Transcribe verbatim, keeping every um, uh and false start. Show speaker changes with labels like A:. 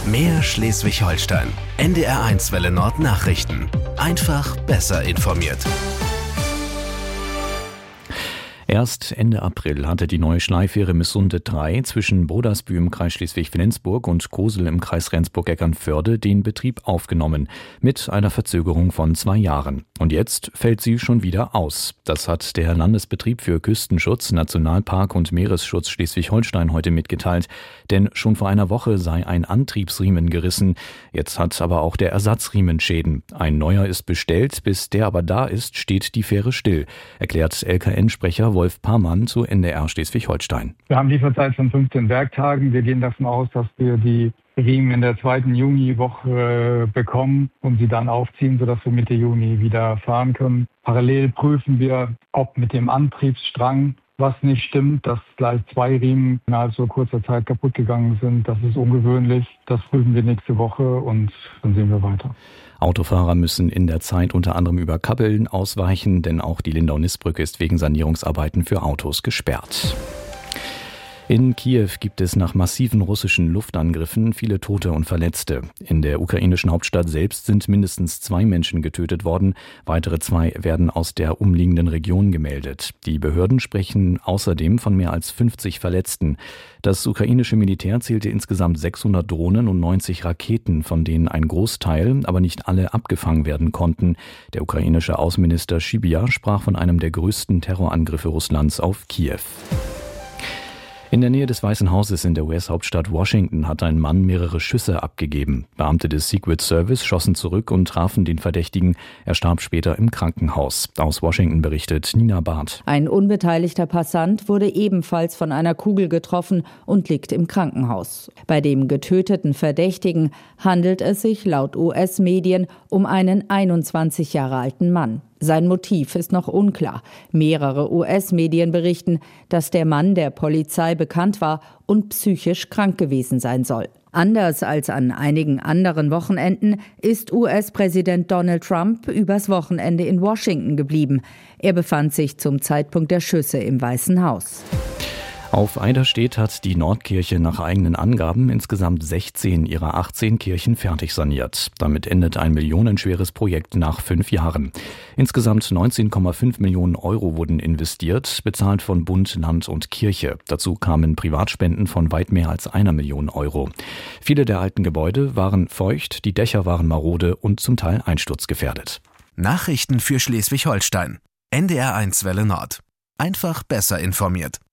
A: Mehr Schleswig-Holstein. N D R eins Welle Nord Nachrichten. Einfach besser informiert.
B: Erst Ende April hatte die neue Schleifähre Missunde drei zwischen Brodersbüh im Kreis Schleswig-Flensburg und Kosel im Kreis Rendsburg-Eckernförde den Betrieb aufgenommen, mit einer Verzögerung von zwei Jahren. Und jetzt fällt sie schon wieder aus. Das hat der Landesbetrieb für Küstenschutz, Nationalpark und Meeresschutz Schleswig-Holstein heute mitgeteilt. Denn schon vor einer Woche sei ein Antriebsriemen gerissen. Jetzt hat aber auch der Ersatzriemen Schäden. Ein neuer ist bestellt, bis der aber da ist, steht die Fähre still, erklärt L K N-Sprecher Wolf Parmann zu N D R Schleswig-Holstein.
C: Wir haben Lieferzeit von fünfzehn Werktagen. Wir gehen davon aus, dass wir die Riemen in der zweiten Juniwoche bekommen und sie dann aufziehen, sodass wir Mitte Juni wieder fahren können. Parallel prüfen wir, ob mit dem Antriebsstrang was nicht stimmt, dass gleich zwei Riemen innerhalb so kurzer Zeit kaputt gegangen sind. Das ist ungewöhnlich. Das prüfen wir nächste Woche und dann sehen wir weiter.
B: Autofahrer müssen in der Zeit unter anderem über Kappeln ausweichen, denn auch die Lindau-Nissbrücke ist wegen Sanierungsarbeiten für Autos gesperrt. In Kiew gibt es nach massiven russischen Luftangriffen viele Tote und Verletzte. In der ukrainischen Hauptstadt selbst sind mindestens zwei Menschen getötet worden. Weitere zwei werden aus der umliegenden Region gemeldet. Die Behörden sprechen außerdem von mehr als fünfzig Verletzten. Das ukrainische Militär zählte insgesamt sechshundert Drohnen und neunzig Raketen, von denen ein Großteil, aber nicht alle abgefangen werden konnten. Der ukrainische Außenminister Schybia sprach von einem der größten Terrorangriffe Russlands auf Kiew. In der Nähe des Weißen Hauses in der U S-Hauptstadt Washington hat ein Mann mehrere Schüsse abgegeben. Beamte des Secret Service schossen zurück und trafen den Verdächtigen. Er starb später im Krankenhaus. Aus Washington berichtet Nina Barth.
D: Ein unbeteiligter Passant wurde ebenfalls von einer Kugel getroffen und liegt im Krankenhaus. Bei dem getöteten Verdächtigen handelt es sich laut U S-Medien um einen einundzwanzig Jahre alten Mann. Sein Motiv ist noch unklar. Mehrere U S-Medien berichten, dass der Mann der Polizei bekannt war und psychisch krank gewesen sein soll. Anders als an einigen anderen Wochenenden ist U S-Präsident Donald Trump übers Wochenende in Washington geblieben. Er befand sich zum Zeitpunkt der Schüsse im Weißen Haus.
B: Auf Eiderstedt hat die Nordkirche nach eigenen Angaben insgesamt sechzehn ihrer achtzehn Kirchen fertig saniert. Damit endet ein millionenschweres Projekt nach fünf Jahren. Insgesamt neunzehn Komma fünf Millionen Euro wurden investiert, bezahlt von Bund, Land und Kirche. Dazu kamen Privatspenden von weit mehr als einer Million Euro. Viele der alten Gebäude waren feucht, die Dächer waren marode und zum Teil einsturzgefährdet.
A: Nachrichten für Schleswig-Holstein. N D R eins Welle Nord. Einfach besser informiert.